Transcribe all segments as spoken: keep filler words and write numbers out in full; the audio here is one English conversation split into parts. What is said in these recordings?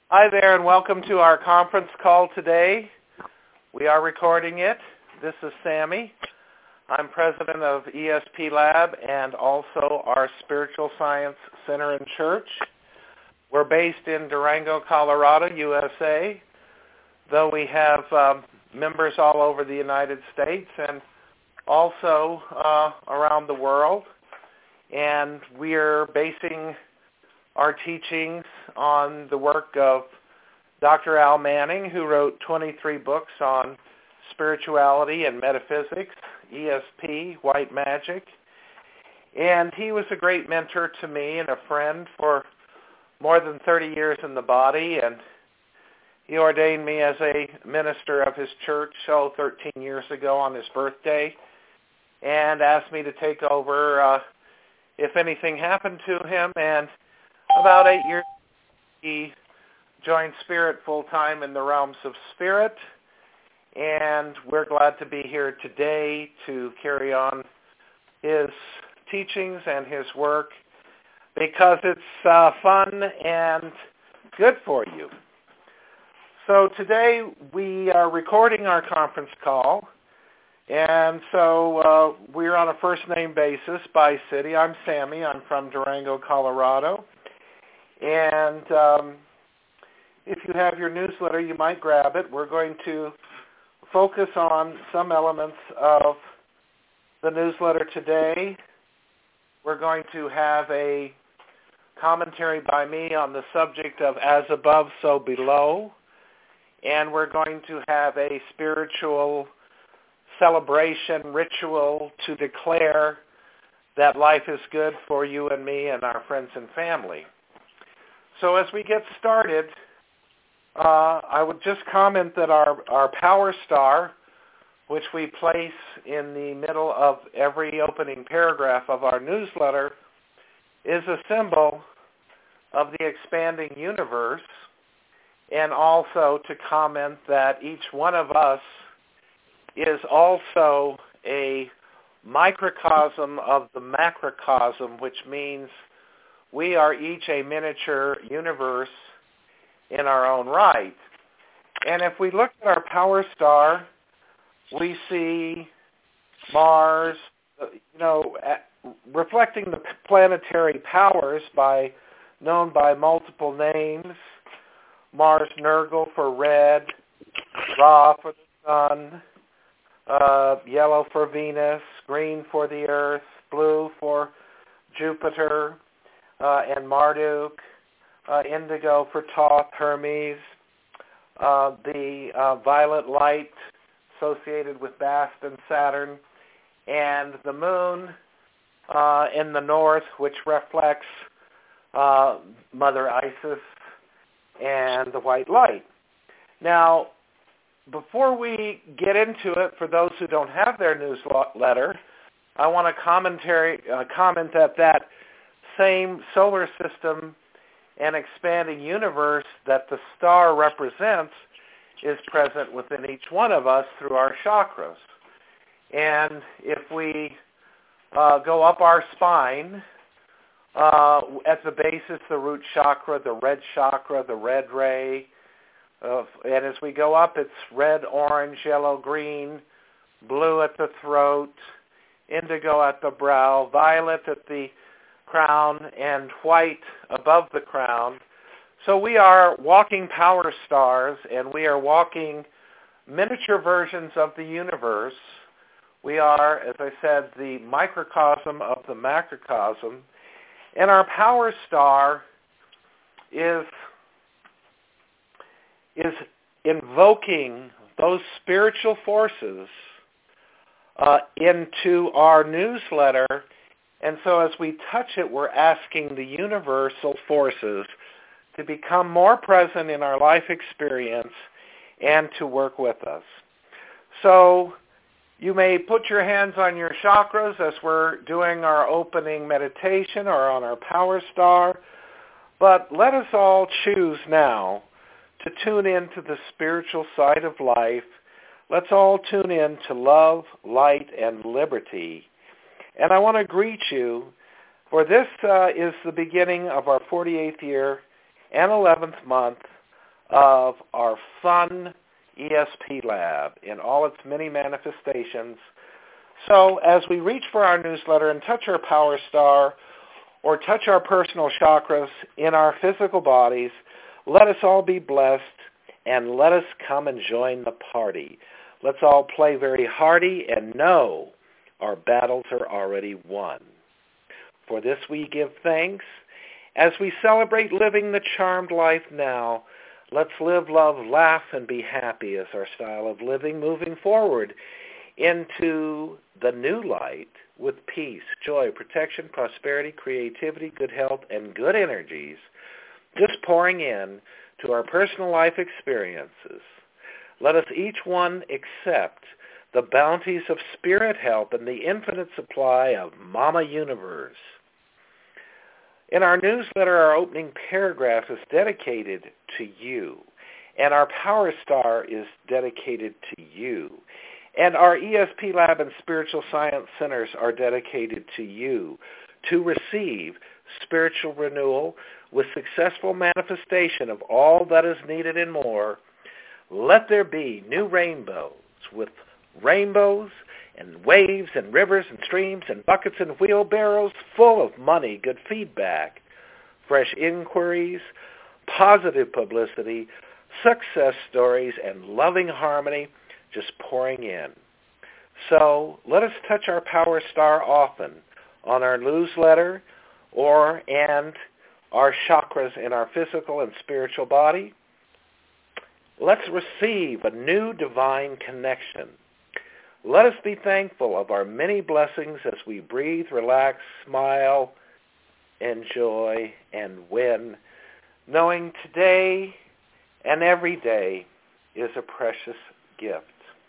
Hi there, and welcome to our conference call today. We are recording it. This is Sammy. I'm president of E S P Lab and also our Spiritual Science Center and Church. We're based in Durango, Colorado, U S A, though we have um, members all over the United States and also uh, around the world. And we're basing our teachings on the work of Doctor Al Manning, who wrote twenty-three books on spirituality and metaphysics, E S P, white magic. And he was a great mentor to me and a friend for more than thirty years in the body, and he ordained me as a minister of his church, oh, thirteen years ago on his birthday, and asked me to take over uh, if anything happened to him. And about eight years, he joined Spirit full-time in the realms of Spirit, and we're glad to be here today to carry on his teachings and his work because it's uh, fun and good for you. So today we are recording our conference call, and so uh, we're on a first-name basis by city. I'm Sammy. I'm from Durango, Colorado. And um, if you have your newsletter, you might grab it. We're going to focus on some elements of the newsletter today. We're going to have a commentary by me on the subject of as above, so below. And we're going to have a spiritual celebration ritual to declare that life is good for you and me and our friends and family. So as we get started, uh, I would just comment that our, our power star, which we place in the middle of every opening paragraph of our newsletter, is a symbol of the expanding universe, and also to comment that each one of us is also a microcosm of the macrocosm, which means we are each a miniature universe in our own right. And if we look at our power star, we see Mars, you know, reflecting the planetary powers by known by multiple names. Mars Nergal for red, Ra for the sun, uh, yellow for Venus, green for the Earth, blue for Jupiter, Uh, and Marduk, uh, indigo for Thoth, Hermes, uh, the uh, violet light associated with Bast and Saturn, and the moon uh, in the north, which reflects uh, Mother Isis and the white light. Now, before we get into it, for those who don't have their newsletter, I want to commentary, uh, comment that that same solar system and expanding universe that the star represents is present within each one of us through our chakras. And if we uh, go up our spine, uh, at the base is the root chakra, the red chakra, the red ray. Uh, and as we go up, it's red, orange, yellow, green, blue at the throat, indigo at the brow, violet at the crown, and white above the crown. So we are walking power stars, and we are walking miniature versions of the universe. We are, as I said, the microcosm of the macrocosm, and our power star is, is invoking those spiritual forces uh, into our newsletter. And so as we touch it, we're asking the universal forces to become more present in our life experience and to work with us. So you may put your hands on your chakras as we're doing our opening meditation or on our power star, but let us all choose now to tune into the spiritual side of life. Let's all tune in to love, light, and liberty. And I want to greet you, for this uh, is the beginning of our forty-eighth year and eleventh month of our fun E S P Lab in all its many manifestations. So as we reach for our newsletter and touch our power star or touch our personal chakras in our physical bodies, let us all be blessed and let us come and join the party. Let's all play very hearty and know our battles are already won. For this we give thanks. As we celebrate living the charmed life now, let's live, love, laugh, and be happy as our style of living moving forward into the new light with peace, joy, protection, prosperity, creativity, good health, and good energies, just pouring in to our personal life experiences. Let us each one accept the bounties of spirit help and the infinite supply of Mama Universe. In our newsletter, our opening paragraph is dedicated to you, and our Power Star is dedicated to you, and our E S P Lab and Spiritual Science Centers are dedicated to you to receive spiritual renewal with successful manifestation of all that is needed and more. Let there be new rainbows with rainbows and waves and rivers and streams and buckets and wheelbarrows full of money, good feedback, fresh inquiries, positive publicity, success stories, and loving harmony just pouring in. So let us touch our Power Star often on our newsletter or and our chakras in our physical and spiritual body. Let's receive a new divine connection. Let us be thankful of our many blessings as we breathe, relax, smile, enjoy, and win, knowing today and every day is a precious gift.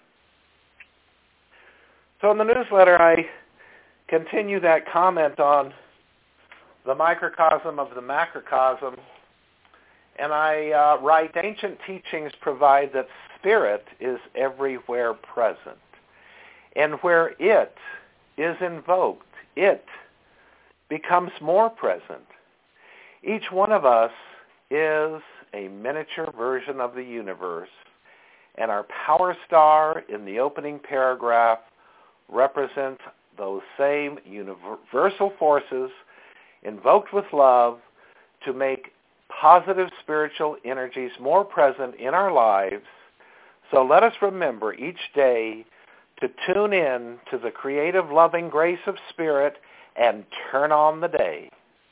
So in the newsletter, I continue that comment on the microcosm of the macrocosm, and I uh, write, ancient teachings provide that spirit is everywhere present. And where it is invoked, it becomes more present. Each one of us is a miniature version of the universe, and our Power Star in the opening paragraph represents those same universal forces invoked with love to make positive spiritual energies more present in our lives. So let us remember each day to tune in to the creative, loving grace of spirit and turn on the day.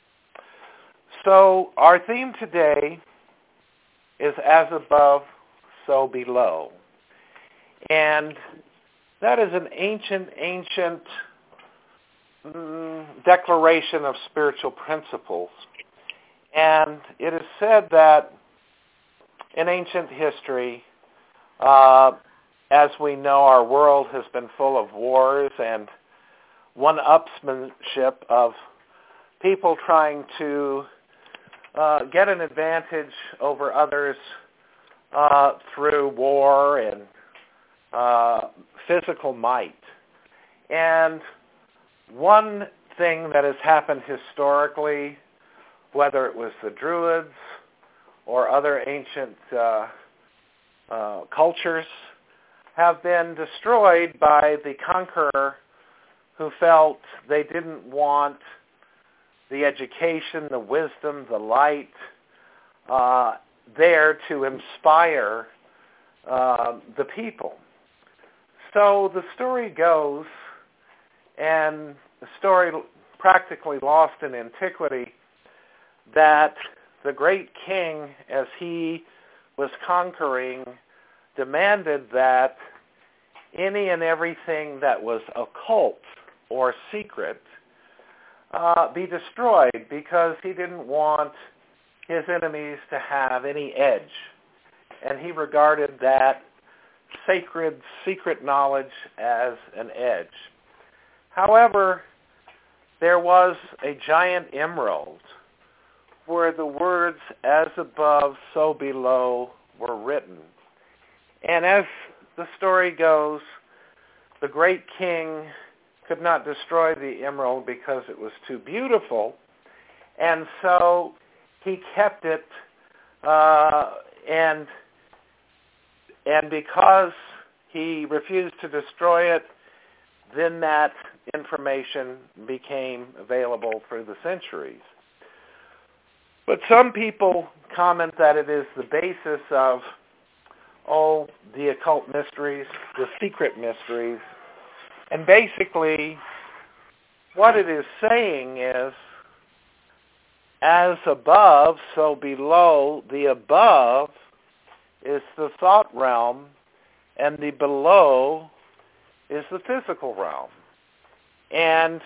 So our theme today is as above, so below. And that is an ancient, ancient mm, declaration of spiritual principles. And it is said that in ancient history, uh, as we know, our world has been full of wars and one-upsmanship of people trying to uh, get an advantage over others uh, through war and uh, physical might. And one thing that has happened historically, whether it was the Druids or other ancient uh, uh, cultures, have been destroyed by the conqueror who felt they didn't want the education, the wisdom, the light uh, there to inspire uh, the people. So the story goes, and the story practically lost in antiquity, that the great king, as he was conquering, demanded that any and everything that was occult or secret uh, be destroyed, because he didn't want his enemies to have any edge. And he regarded that sacred, secret knowledge as an edge. However, there was a giant emerald where the words, as above, so below, were written. And as the story goes, the great king could not destroy the emerald because it was too beautiful, and so he kept it uh, and and because he refused to destroy it, then that information became available through the centuries. But some people comment that it is the basis of all the occult mysteries, the secret mysteries. And basically, what it is saying is, as above, so below. The above is the thought realm, and the below is the physical realm. And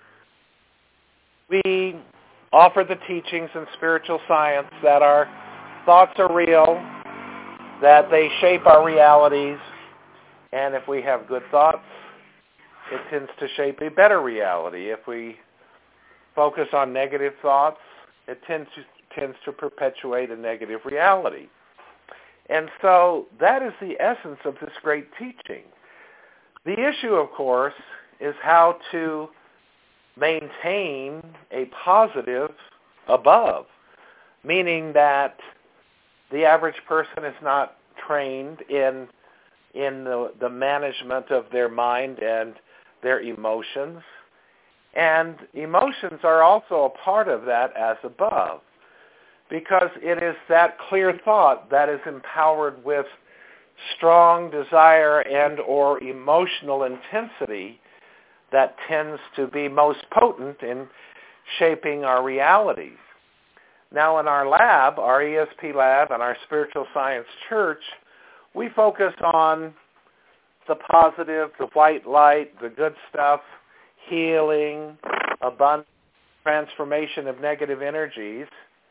we offer the teachings in spiritual science that our thoughts are real, that they shape our realities, and if we have good thoughts, it tends to shape a better reality. If we focus on negative thoughts, it tends to, tends to perpetuate a negative reality. And so that is the essence of this great teaching. The issue, of course, is how to maintain a positive above, meaning that the average person is not trained in in the, the management of their mind and their emotions. And emotions are also a part of that as above, because it is that clear thought that is empowered with strong desire and or emotional intensity that tends to be most potent in shaping our realities. Now in our lab, our E S P lab and our Spiritual Science Church, we focus on the positive, the white light, the good stuff, healing, abundance, transformation of negative energies.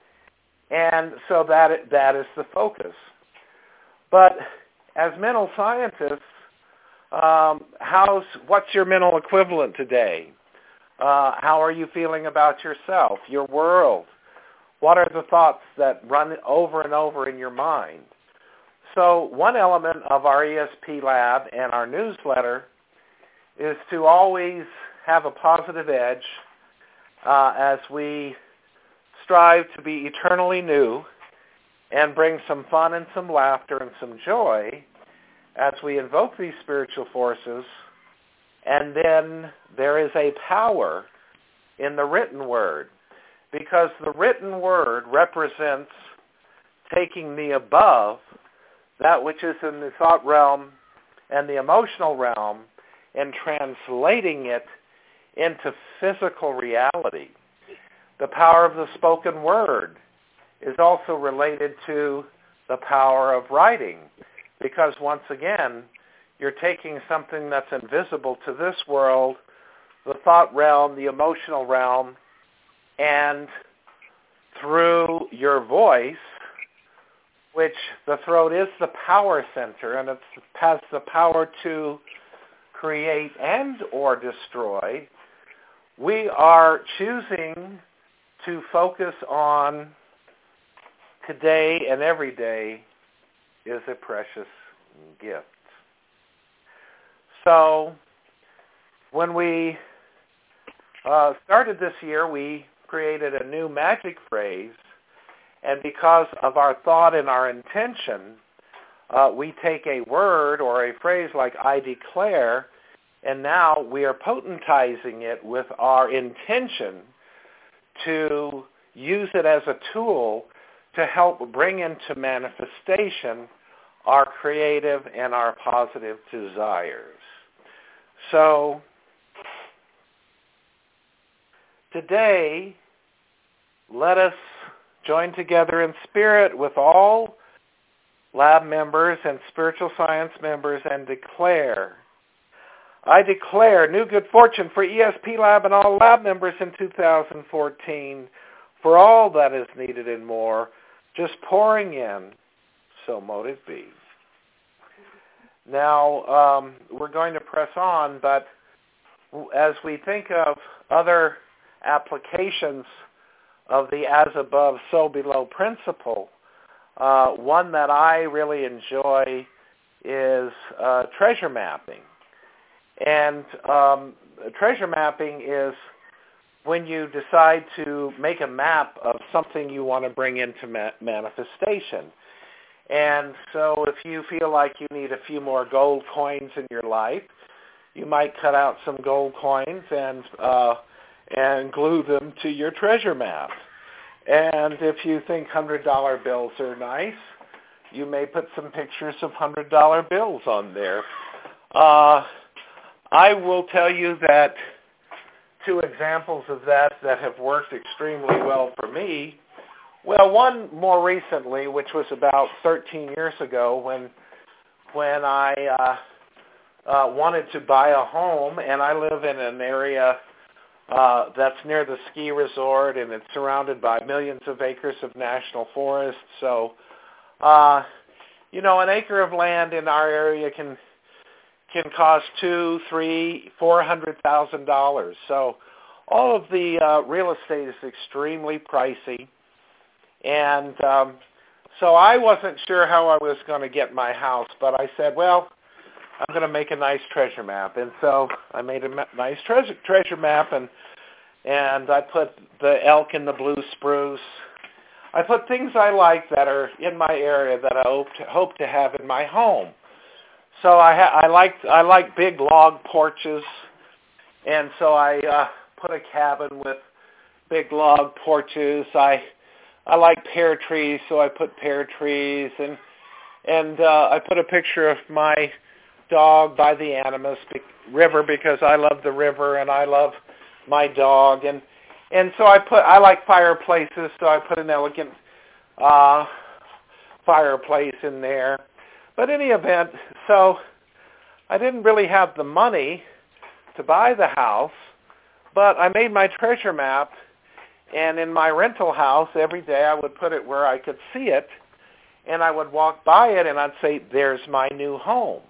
And so that that is the focus. But as mental scientists, um, how's what's your mental equivalent today? Uh, how are you feeling about yourself, your world? What are the thoughts that run over and over in your mind? So one element of our E S P lab and our newsletter is to always have a positive edge uh, as we strive to be eternally new and bring some fun and some laughter and some joy as we invoke these spiritual forces. And then there is a power in the written word, because the written word represents taking the above, that which is in the thought realm and the emotional realm, and translating it into physical reality. The power of the spoken word is also related to the power of writing, because once again, you're taking something that's invisible to this world, the thought realm, the emotional realm, and through your voice, which the throat is the power center, and it has the power to create and or destroy, we are choosing to focus on today and every day is a precious gift. So when we uh, started this year, we created a new magic phrase, and because of our thought and our intention, uh, we take a word or a phrase like I declare, and now we are potentizing it with our intention to use it as a tool to help bring into manifestation our creative and our positive desires. So today, let us join together in spirit with all lab members and spiritual science members and declare, I declare new good fortune for E S P Lab and all lab members in two thousand fourteen for all that is needed and more, just pouring in, so mote it be. Now, um, we're going to press on, but as we think of other applications of the as above, so below principle, uh, one that I really enjoy is uh, treasure mapping. And um, treasure mapping is when you decide to make a map of something you want to bring into ma- manifestation. And so if you feel like you need a few more gold coins in your life, you might cut out some gold coins and uh, and glue them to your treasure map. And if you think one hundred dollar bills are nice, you may put some pictures of one hundred dollar bills on there. Uh, I will tell you that two examples of that that have worked extremely well for me. Well, one more recently, which was about thirteen years ago when when I uh, uh, wanted to buy a home, and I live in an area uh, that's near the ski resort, and it's surrounded by millions of acres of national forest. So, uh, you know, an acre of land in our area can can cost two, three, four hundred thousand dollars. So, all of the uh, real estate is extremely pricey. And um, so I wasn't sure how I was going to get my house, but I said, well, I'm going to make a nice treasure map. And so I made a ma- nice treasure, treasure map, and and I put the elk and the blue spruce. I put things I like that are in my area that I hope to, hope to have in my home. So I, ha- I, like, I like big log porches, and so I uh, put a cabin with big log porches. I I like pear trees, so I put pear trees, and and uh, I put a picture of my dog by the Animas River because I love the river and I love my dog, and and so I put I like fireplaces, so I put an elegant uh, fireplace in there. But in any event, so I didn't really have the money to buy the house, but I made my treasure map. And in my rental house, every day I would put it where I could see it, and I would walk by it, and I'd say, there's my new home.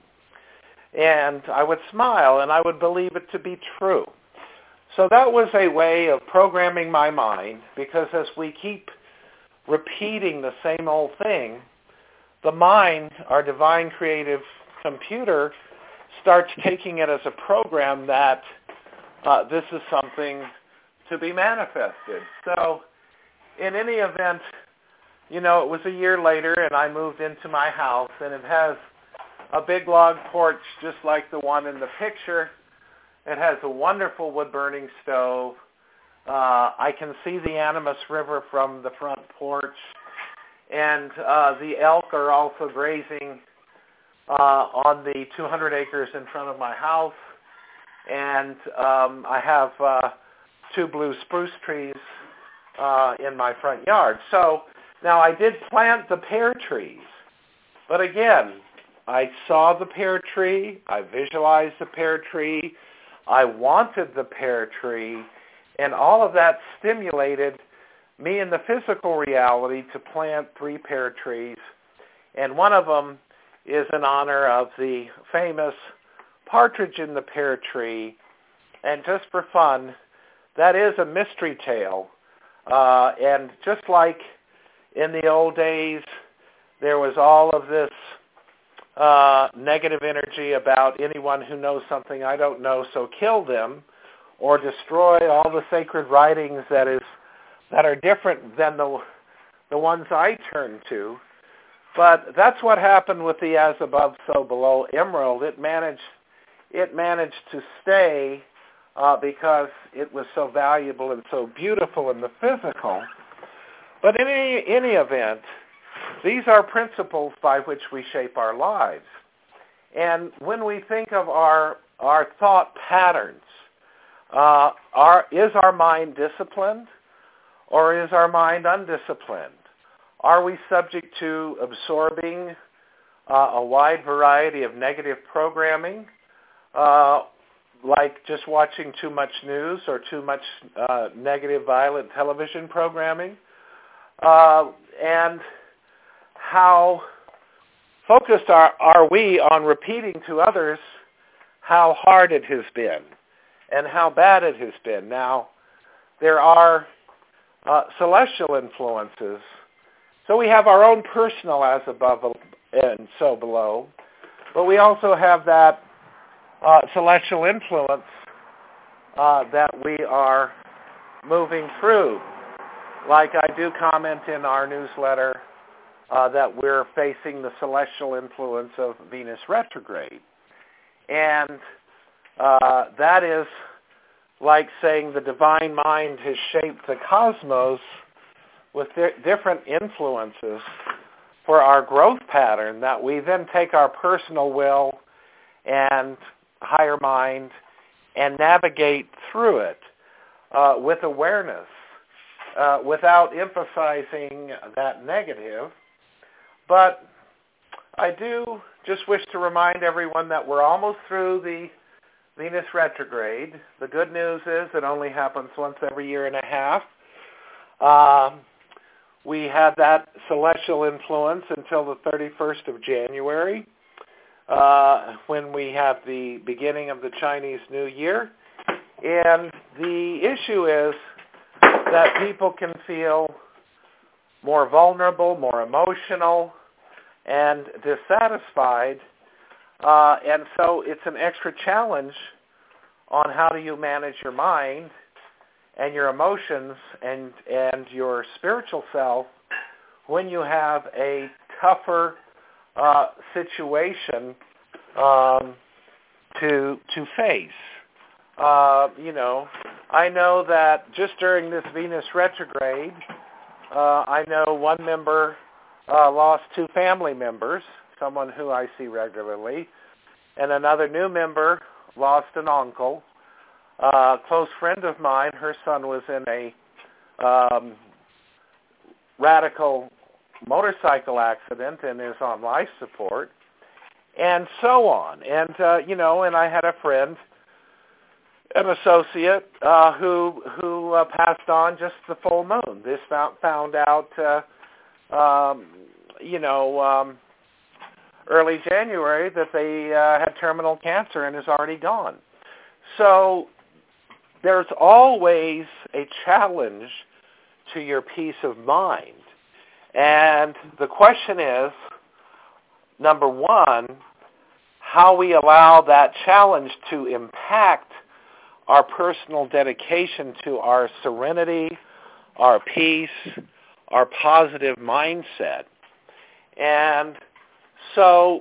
And I would smile, and I would believe it to be true. So that was a way of programming my mind, because as we keep repeating the same old thing, the mind, our divine creative computer, starts taking it as a program that uh, this is something to be manifested. So in any event, you know, it was a year later and I moved into my house, and it has a big log porch just like the one in the picture. It has a wonderful wood-burning stove. Uh, I can see the Animas River from the front porch, and uh, the elk are also grazing uh, on the two hundred acres in front of my house, and um, I have uh, two blue spruce trees uh, in my front yard. So now I did plant the pear trees, but again, I saw the pear tree, I visualized the pear tree, I wanted the pear tree, and all of that stimulated me in the physical reality to plant three pear trees, and one of them is in honor of the famous partridge in the pear tree. And just for fun, that is a mystery tale. Uh, and just like in the old days, there was all of this uh, negative energy about anyone who knows something I don't know, so kill them, or destroy all the sacred writings that is that are different than the the ones I turn to. But that's what happened with the As Above, So Below emerald. It managed it managed to stay uh, because it was so valuable and so beautiful in the physical. But in any, any event, these are principles by which we shape our lives. And when we think of our our thought patterns, uh, our, is our mind disciplined or is our mind undisciplined? Are we subject to absorbing uh, a wide variety of negative programming, uh, like just watching too much news or too much uh, negative, violent television programming? Uh, and how focused are, are we on repeating to others how hard it has been and how bad it has been? Now, there are uh, celestial influences. So we have our own personal as above and so below, but we also have that uh, celestial influence uh, that we are moving through. Like I do comment in our newsletter uh, that we're facing the celestial influence of Venus retrograde. And uh, that is like saying the divine mind has shaped the cosmos with di- different influences for our growth pattern that we then take our personal will and higher mind and navigate through it uh, with awareness, uh, without emphasizing that negative. But I do just wish to remind everyone that we're almost through the Venus retrograde. The good news is it only happens once every year and a half. Um, we had that celestial influence until the thirty-first of January. Uh, when we have the beginning of the Chinese New Year. And the issue is that people can feel more vulnerable, more emotional, and dissatisfied. Uh, and so it's an extra challenge on how do you manage your mind and your emotions and, and your spiritual self when you have a tougher Uh, situation um, to to face. Uh, you know, I know that just during this Venus retrograde, uh, I know one member uh, lost two family members, someone who I see regularly, and another new member lost an uncle. Uh, a close friend of mine, her son was in a um, radical motorcycle accident and is on life support, and so on. And, uh, you know, and I had a friend, an associate, uh, who who uh, passed on just the full moon. This found, found out, uh, um, you know, um, early January that they uh, had terminal cancer and is already gone. So there's always a challenge to your peace of mind. And the question is, number one, how we allow that challenge to impact our personal dedication to our serenity, our peace, our positive mindset. And so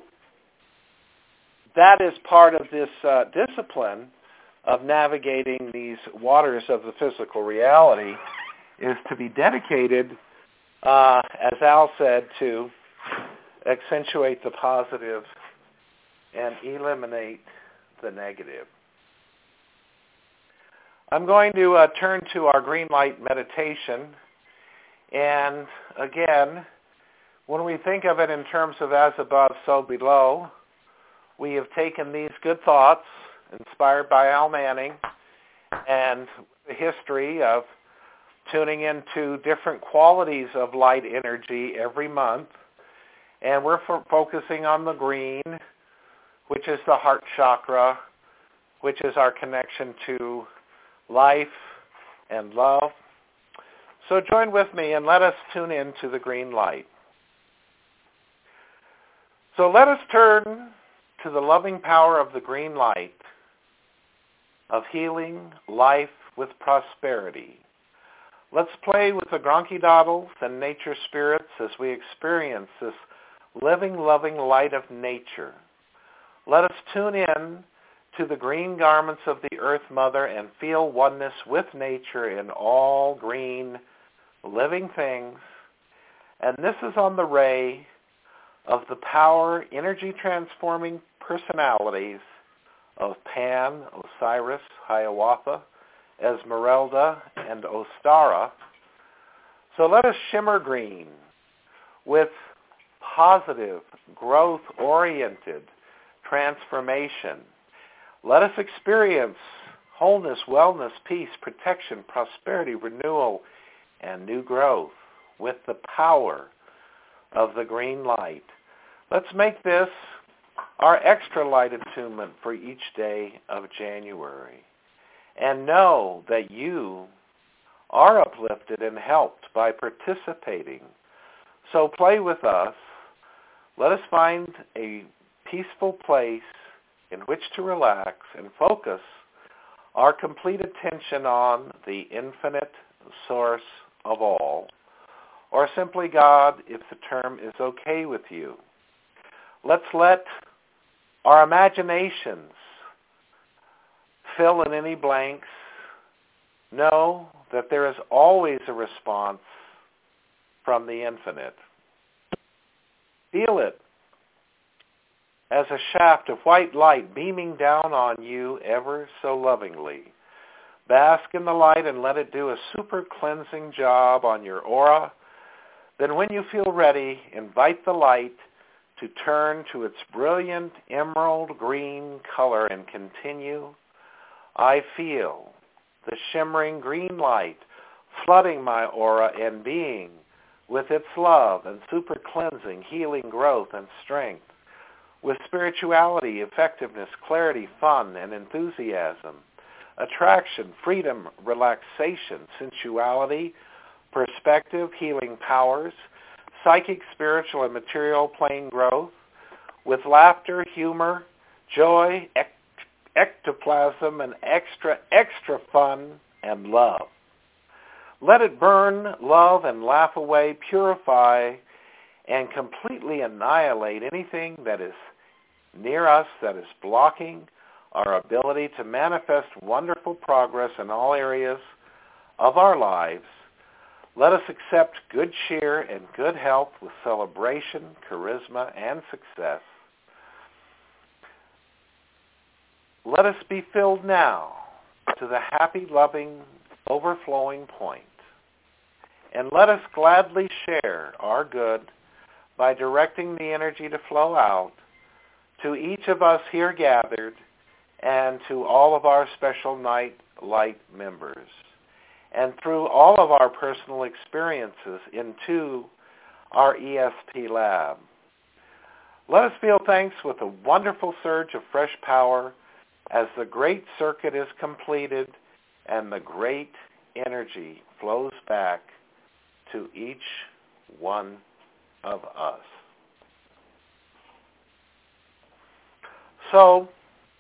that is part of this uh, discipline of navigating these waters of the physical reality, is to be dedicated, Uh, as Al said, to accentuate the positive and eliminate the negative. I'm going to uh, turn to our green light meditation. And again, when we think of it in terms of as above, so below, we have taken these good thoughts inspired by Al Manning and the history of tuning into different qualities of light energy every month. And we're f- focusing on the green, which is the heart chakra, which is our connection to life and love. So join with me and let us tune into the green light. So let us turn to the loving power of the green light, of healing life with prosperity. Let's play with the Gronchi-Doddles and nature spirits as we experience this living, loving light of nature. Let us tune in to the green garments of the Earth Mother and feel oneness with nature in all green living things. And this is on the ray of the power, energy-transforming personalities of Pan, Osiris, Hiawatha, Esmeralda, and Ostara. So let us shimmer green with positive, growth-oriented transformation. Let us experience wholeness, wellness, peace, protection, prosperity, renewal, and new growth with the power of the green light. Let's make this our extra light attunement for each day of January. And know that you are uplifted and helped by participating. So play with us. Let us find a peaceful place in which to relax and focus our complete attention on the infinite source of all, or simply God if the term is okay with you. Let's let our imaginations fill in any blanks. Know that there is always a response from the infinite. Feel it as a shaft of white light beaming down on you ever so lovingly. Bask in the light and let it do a super cleansing job on your aura. Then when you feel ready, invite the light to turn to its brilliant emerald green color and continue. I feel the shimmering green light flooding my aura and being with its love and super cleansing, healing growth and strength, with spirituality, effectiveness, clarity, fun, and enthusiasm, attraction, freedom, relaxation, sensuality, perspective, healing powers, psychic, spiritual, and material plane growth, with laughter, humor, joy, ect- ectoplasm, and extra, extra fun and love. Let it burn, love, and laugh away, purify, and completely annihilate anything that is near us that is blocking our ability to manifest wonderful progress in all areas of our lives. Let us accept good cheer and good health with celebration, charisma, and success. Let us be filled now to the happy, loving, overflowing point. And let us gladly share our good by directing the energy to flow out to each of us here gathered and to all of our special night light members, and through all of our personal experiences into our E S P lab. Let us feel thanks with a wonderful surge of fresh power as the great circuit is completed and the great energy flows back to each one of us. So,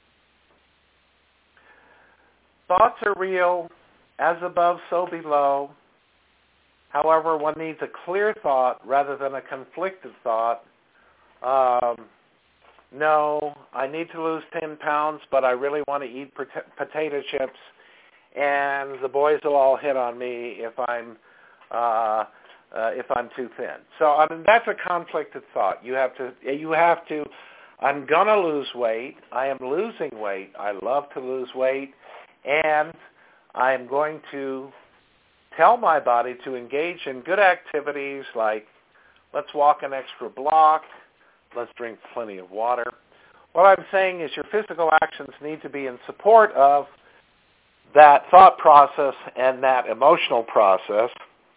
thoughts are real, as above, so below. However, one needs a clear thought rather than a conflicted thought. Um, no, I need to lose ten pounds, but I really want to eat pot- potato chips, and the boys will all hit on me if I'm uh, uh, if I'm too thin. So I mean, that's a conflicted thought. You have to you have to. I'm gonna lose weight. I am losing weight. I love to lose weight, and I am going to tell my body to engage in good activities like let's walk an extra block, let's drink plenty of water. What I'm saying is your physical actions need to be in support of that thought process and that emotional process.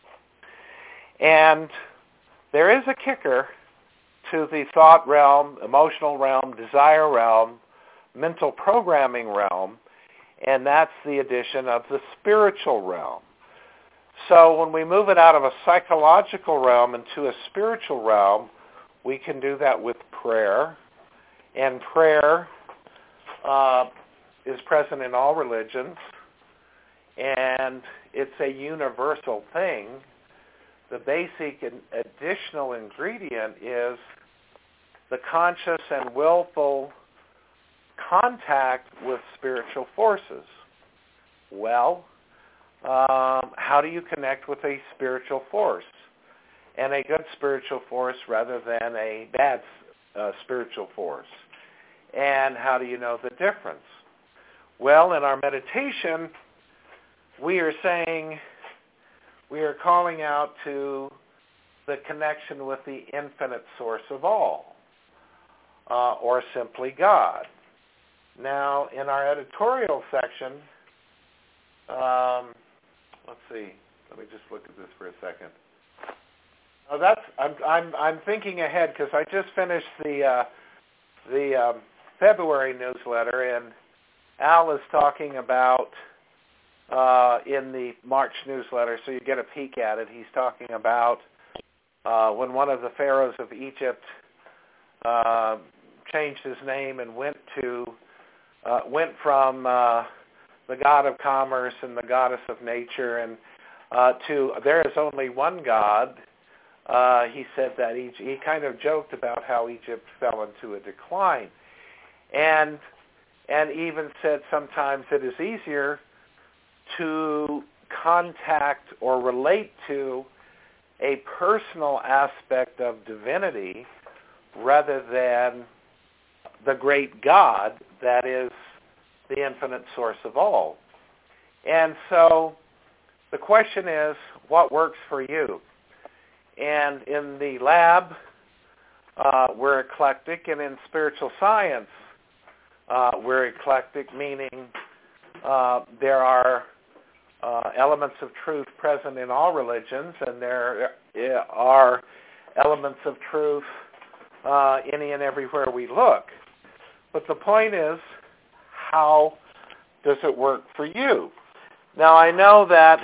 And there is a kicker to the thought realm, emotional realm, desire realm, mental programming realm, and that's the addition of the spiritual realm. So when we move it out of a psychological realm into a spiritual realm, we can do that with prayer. And prayer uh, is present in all religions, and it's a universal thing. The basic and additional ingredient is the conscious and willful contact with spiritual forces. Well, um, how do you connect with a spiritual force? And a good spiritual force rather than a bad uh, spiritual force. And how do you know the difference? Well, in our meditation, we are saying, we are calling out to the connection with the infinite source of all, uh, or simply God. Now, in our editorial section, um, let's see, let me just look at this for a second. Oh, that's I'm I'm I'm thinking ahead because I just finished the uh, the um, February newsletter, and Al is talking about uh, in the March newsletter, so you get a peek at it. He's talking about uh, when one of the pharaohs of Egypt uh, changed his name and went to uh, went from uh, the god of commerce and the goddess of nature, and uh, to there is only one God. uh, he said that Egypt, he kind of joked about how Egypt fell into a decline, and and even said sometimes it is easier to contact or relate to a personal aspect of divinity rather than the great God that is the infinite source of all. And so the question is, what works for you? And in the lab, uh, we're eclectic, and in spiritual science, uh, we're eclectic, meaning uh, there are uh, elements of truth present in all religions, and there are elements of truth uh, any and everywhere we look. But the point is, how does it work for you? Now, I know that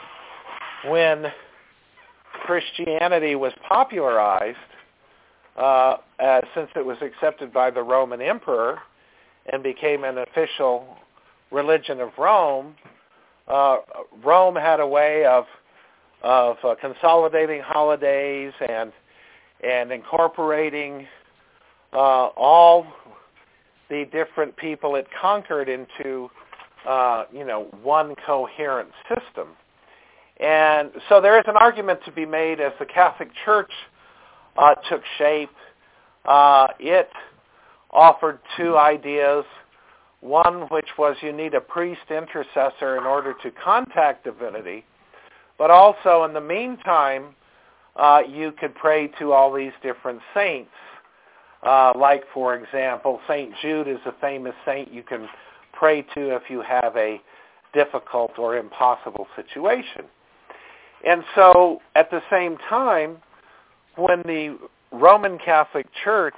when Christianity was popularized, uh, uh, since it was accepted by the Roman emperor and became an official religion of Rome, uh, Rome had a way of of uh, consolidating holidays and and incorporating uh, all the different people it conquered into uh, you know one coherent system. And so there is an argument to be made as the Catholic Church uh, took shape. Uh, it offered two ideas. One, which was you need a priest intercessor in order to contact divinity, but also in the meantime, uh, you could pray to all these different saints. Uh, like, for example, Saint Jude is a famous saint you can pray to if you have a difficult or impossible situation. And so, at the same time, when the Roman Catholic Church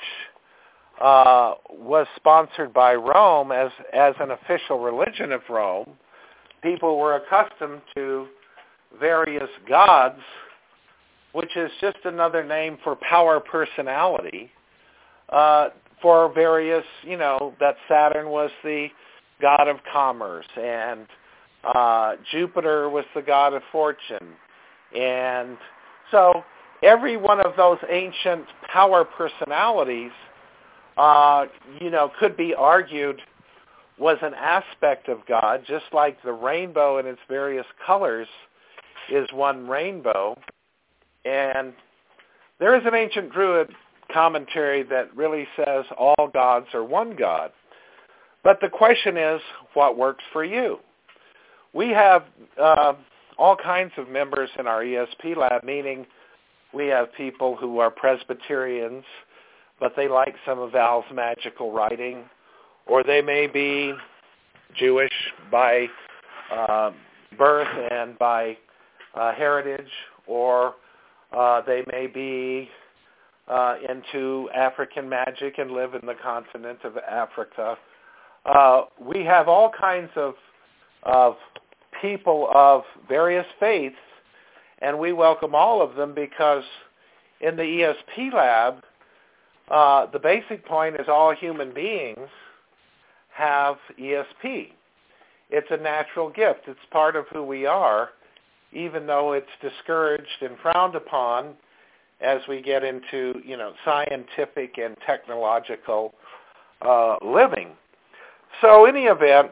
uh, was sponsored by Rome as, as an official religion of Rome, people were accustomed to various gods, which is just another name for power personality, uh, for various, you know, that Saturn was the god of commerce, and uh, Jupiter was the god of fortune. And so every one of those ancient power personalities, uh, you know, could be argued was an aspect of God, just like the rainbow in its various colors is one rainbow. And there is an ancient Druid commentary that really says all gods are one God. But the question is, what works for you? We have uh, all kinds of members in our E S P lab, meaning we have people who are Presbyterians, but they like some of Al's magical writing, or they may be Jewish by uh, birth and by uh, heritage, or uh, they may be uh, into African magic and live in the continent of Africa. Uh, we have all kinds of of people of various faiths, and we welcome all of them because in the E S P lab, uh, the basic point is all human beings have E S P. It's a natural gift. It's part of who we are, even though it's discouraged and frowned upon as we get into, you know, scientific and technological uh, living. So in any event,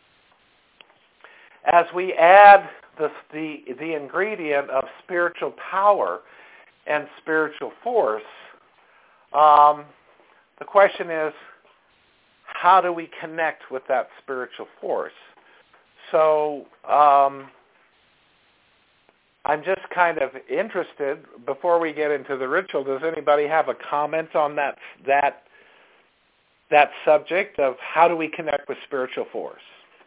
as we add the, the, the ingredient of spiritual power and spiritual force, um, the question is, how do we connect with that spiritual force? So um, I'm just kind of interested, before we get into the ritual, does anybody have a comment on that that that subject of how do we connect with spiritual force?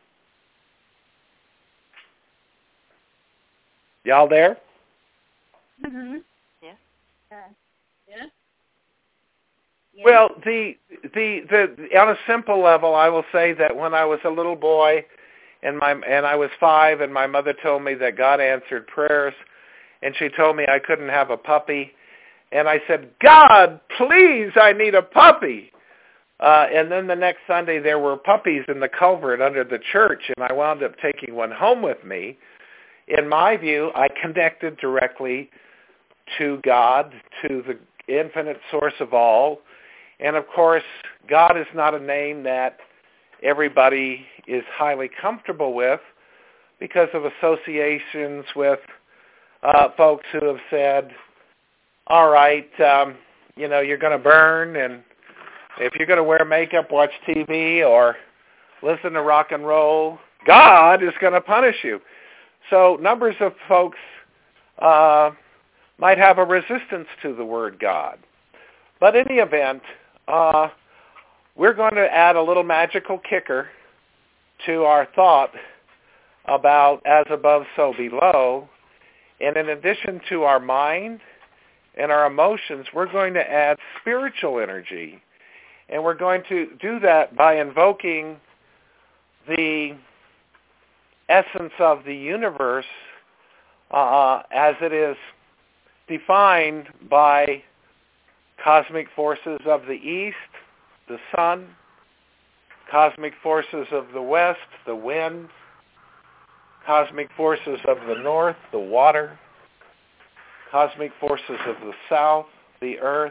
Y'all there? Mm-hmm. Yeah. Uh, yeah. Yeah. Well, the, the the on a simple level, I will say that when I was a little boy, and my and I was five, and my mother told me that God answered prayers, and she told me I couldn't have a puppy, and I said, God, please, I need a puppy. Uh, and then the next Sunday, there were puppies in the culvert under the church, and I wound up taking one home with me. In my view, I connected directly to God, to the infinite source of all. And of course, God is not a name that everybody is highly comfortable with because of associations with uh, folks who have said, all right, um, you know, you're going to burn, and if you're going to wear makeup, watch T V, or listen to rock and roll, God is going to punish you. So numbers of folks uh, might have a resistance to the word God. But in the event, uh, we're going to add a little magical kicker to our thought about as above, so below. And in addition to our mind and our emotions, we're going to add spiritual energy. And we're going to do that by invoking the essence of the universe uh, as it is defined by cosmic forces of the east, the sun, cosmic forces of the west, the wind, cosmic forces of the north, the water, cosmic forces of the south, the earth,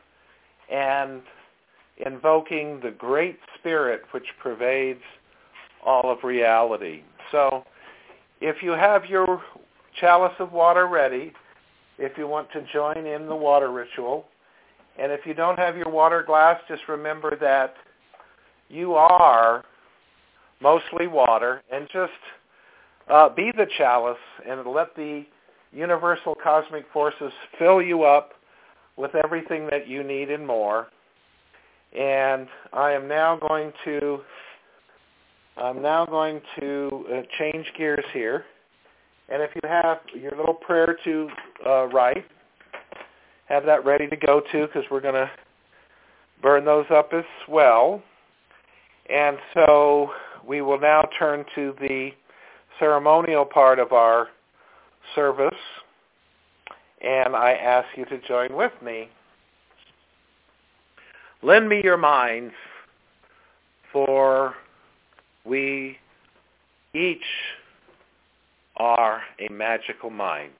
and invoking the great spirit which pervades all of reality. So if you have your chalice of water ready, if you want to join in the water ritual, and if you don't have your water glass, just remember that you are mostly water, and just uh, be the chalice and let the universal cosmic forces fill you up with everything that you need and more. And I am now going to I'm now going to uh, change gears here. And if you have your little prayer to uh, write, have that ready to go too, because we're going to burn those up as well. And so we will now turn to the ceremonial part of our service, and I ask you to join with me. Lend me your minds, for we each are a magical mind.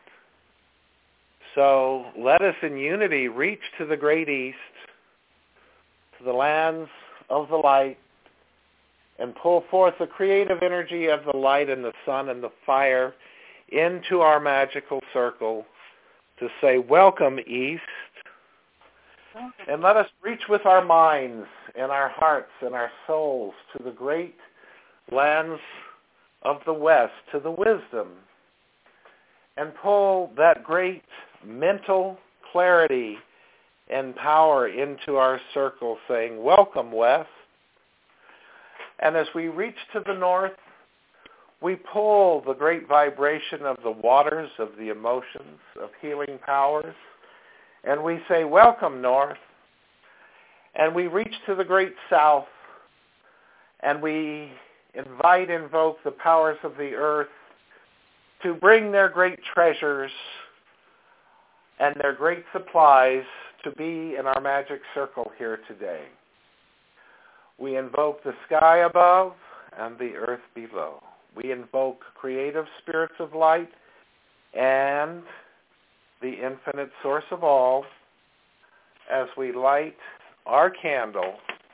So let us in unity reach to the great east, to the lands of the light, and pull forth the creative energy of the light and the sun and the fire into our magical circle to say, welcome, East. And let us reach with our minds and our hearts and our souls to the great lands of the West, to the wisdom, and pull that great mental clarity and power into our circle, saying, welcome, West. And as we reach to the north, we pull the great vibration of the waters, of the emotions, of healing powers, and we say, welcome, North. And we reach to the great South, and we invite, invoke the powers of the earth to bring their great treasures and their great supplies to be in our magic circle here today. We invoke the sky above and the earth below. We invoke creative spirits of light and the infinite source of all as we light our candle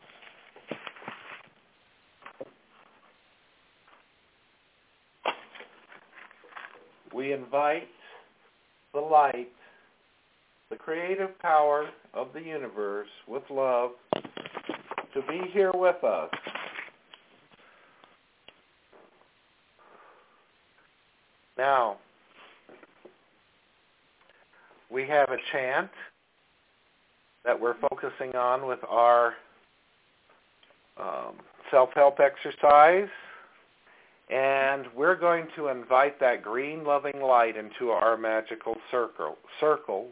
we invite the light, the creative power of the universe with love to be here with us. Now, we have a chant that we're focusing on with our um, self-help exercise, and we're going to invite that green loving light into our magical circle. circle.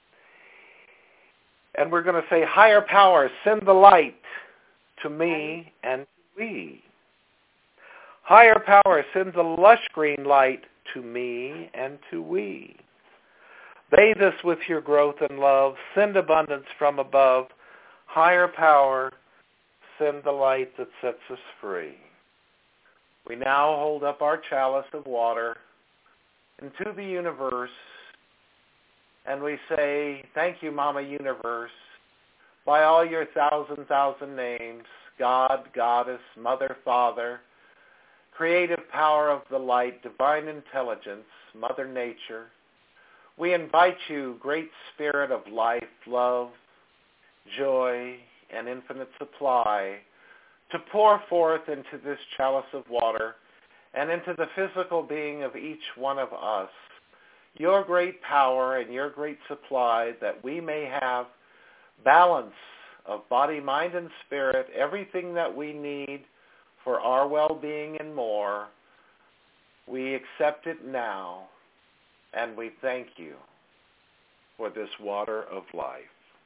And we're going to say, higher power, send the light to me and to we. Higher power, send the lush green light to me and to we. Bathe us with your growth and love. Send abundance from above. Higher power, send the light that sets us free. We now hold up our chalice of water into the universe And we say, thank you, Mama Universe, by all your thousand, thousand names, God, Goddess, Mother, Father, creative power of the light, divine intelligence, Mother Nature. We invite you, great spirit of life, love, joy, and infinite supply, to pour forth into this chalice of water and into the physical being of each one of us your great power and your great supply, that we may have balance of body, mind, and spirit, everything that we need for our well-being and more. We accept it now, and we thank you for this water of life.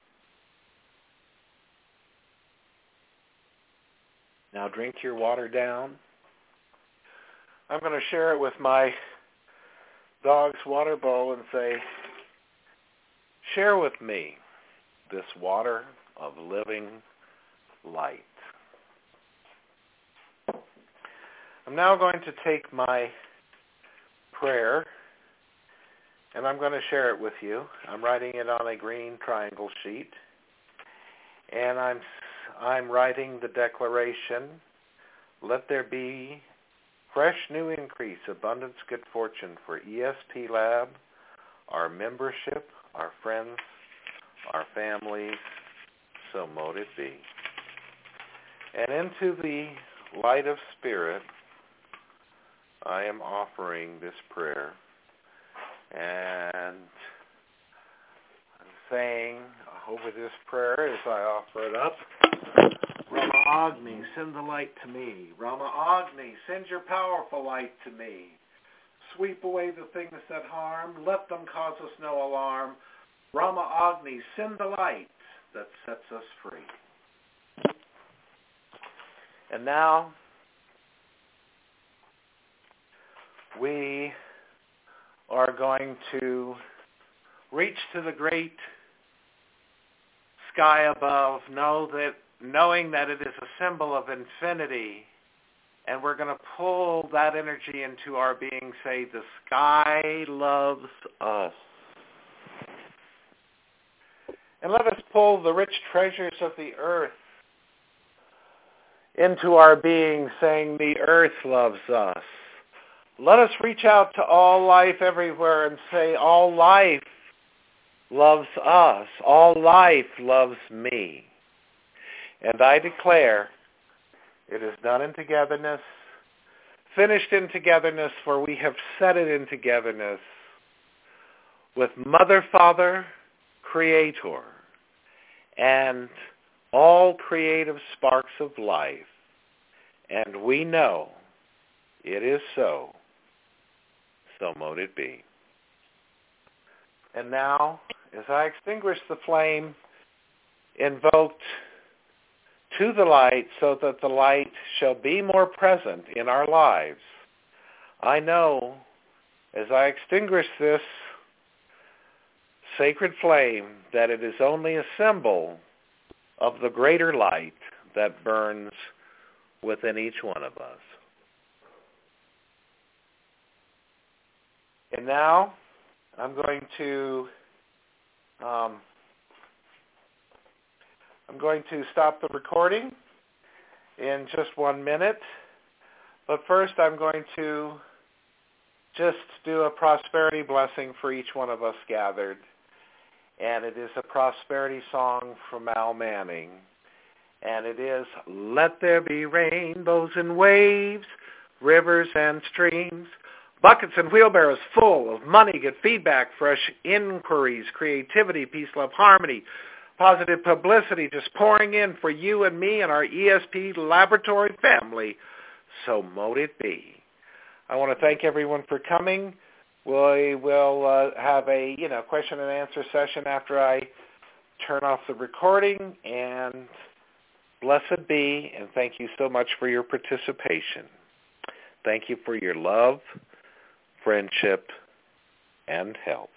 Now drink your water down. I'm going to share it with my dog's water bowl and say, share with me this water of living light. I'm now going to take my prayer and I'm going to share it with you. I'm writing it on a green triangle sheet, and I'm I'm writing the declaration, let there be fresh new increase, abundance, good fortune for E S P Lab, our membership, our friends, our families, so mote it be. And into the light of spirit, I am offering this prayer, and I'm saying over this prayer as I offer it up, Rama Agni, send the light to me. Rama Agni, send your powerful light to me. Sweep away the things that harm. Let them cause us no alarm. Rama Agni, send the light that sets us free. And now, we are going to reach to the great sky above, know that, knowing that it is a symbol of infinity, and we're going to pull that energy into our being, say, the sky loves us. And let us pull the rich treasures of the earth into our being, saying, the earth loves us. Let us reach out to all life everywhere and say, all life loves us. All life loves me. And I declare it is done in togetherness, finished in togetherness, for we have set it in togetherness with Mother, Father, Creator, and all creative sparks of life. And we know it is so. So mote it be. And now, as I extinguish the flame, invoked to the light so that the light shall be more present in our lives, I know as I extinguish this sacred flame that it is only a symbol of the greater light that burns within each one of us. And now I'm going to um, I'm going to stop the recording in just one minute. But first I'm going to just do a prosperity blessing for each one of us gathered. And it is a prosperity song from Al Manning. And it is, let there be rainbows and waves, rivers and streams, buckets and wheelbarrows full of money, good feedback, fresh inquiries, creativity, peace, love, harmony, positive publicity just pouring in for you and me and our E S P laboratory family. So mote it be. I want to thank everyone for coming. We will uh, have a you know question and answer session after I turn off the recording. And blessed be, and thank you so much for your participation. Thank you for your love, friendship, and help.